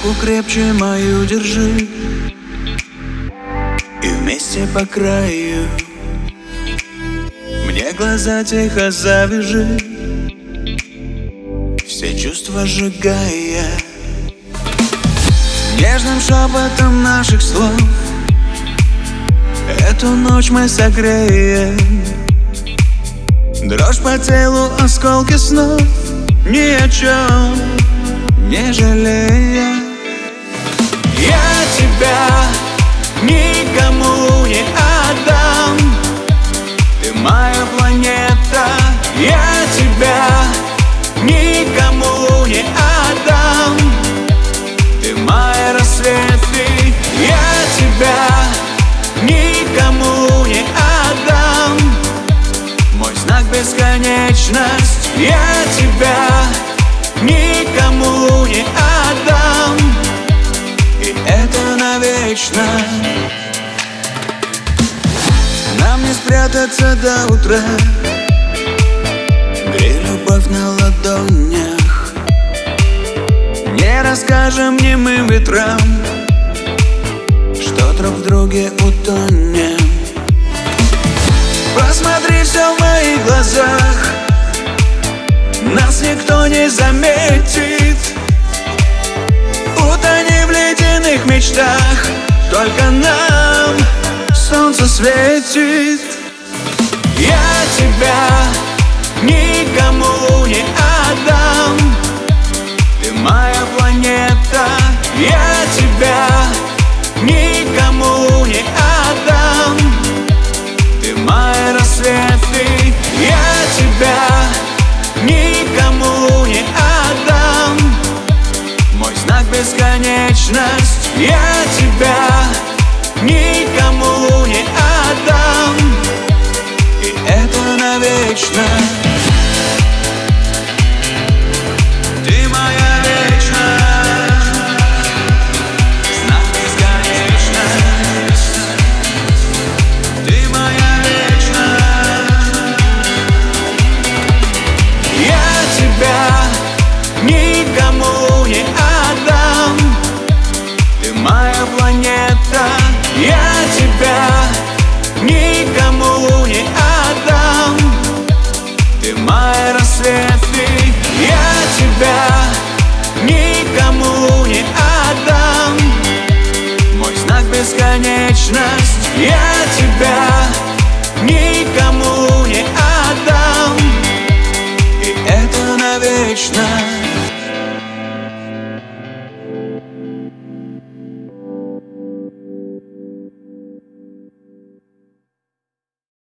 Руку крепче мою держи, и вместе по краю мне глаза тихо завяжи, все чувства сжигая. Нежным шепотом наших слов эту ночь мы согреем. Дрожь по телу, осколки снов, ни о чем не жалея. Я тебя никому не отдам, ты моя планета. Я тебя никому не отдам, ты мои рассветы. Я тебя никому не отдам, мой знак бесконечность. Я тебя никому не отдам, и это навечно. Нам не спрятаться до утра, грей любовь на ладонях. Не расскажем немым ветрам, что друг в друге утонем. Посмотри все в моих глазах, нас никто не заметит. Утони в ледяных мечтах, только нам солнце светит. Я тебя никому не отдам, ты моя планета. Я тебя никому не отдам, ты мои рассветы. Я тебя никому не отдам, мой знак бесконечность. Я тебя никому не отдам, и это навечно. Ты моя вечность, знак бесконечность. Ты моя вечность. Я тебя никому не отдам, ты моя планета. Я тебя никому не отдам, ты мои рассветы. Я тебя никому не отдам, мой знак бесконечность. Я тебя никому не отдам, и это навечно.